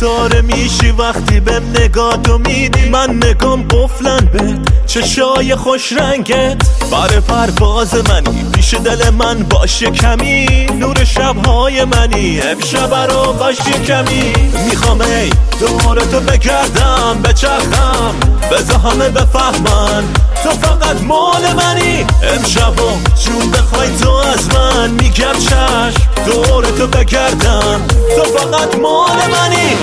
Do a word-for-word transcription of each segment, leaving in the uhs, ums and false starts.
ستاره میشی وقتی بهم نگاه تو میدی. من نگام قفلن به چشای خوش رنگت، بر پرواز منی پیش دل من باشه کمی. نور شبهای منی امشب رو باشه کمی. میخوام ای دورتو بگردم بچرخم بذار همه بفهمن تو فقط مال منی. امشبا جون بخوای تو از من میگم چشم، دورتو بگردم تو فقط مال منی.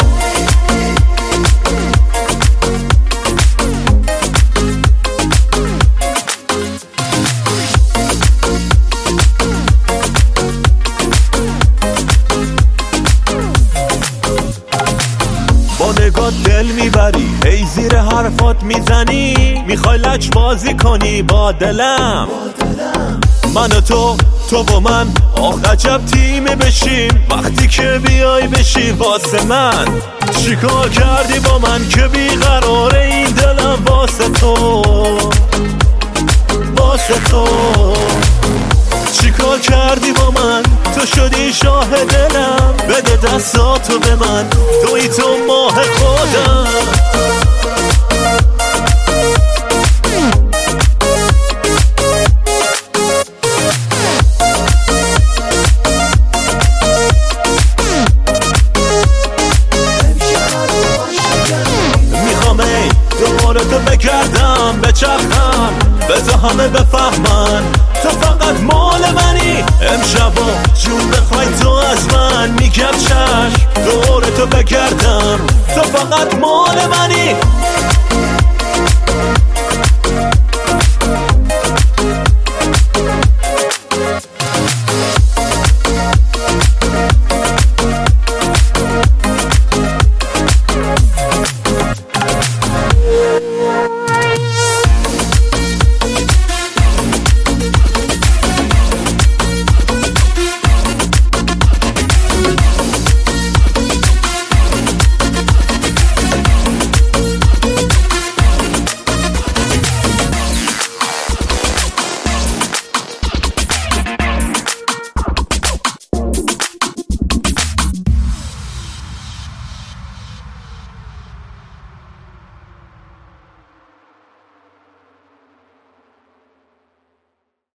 نگاه دل میبری هی زیر حرفات میزنی، میخوای لج بازی کنی با دلم. من و تو تو و من آخ عجب تیمی بشیم وقتی که بیای بشی واسه من. چیکار کردی با من که بیقراره این دلم واسه تو واسه تو. چیکار کردی با من تو شدی شاه دلم. بده دستاتو به من توی تو ماه خودم. میخوام ای دورتو بگردم بچرخم بذار همه بفهمن تو فقط مال منی. امشبا جون بخوای تو از من میگم چشم، دورتو بگردم تو فقط مال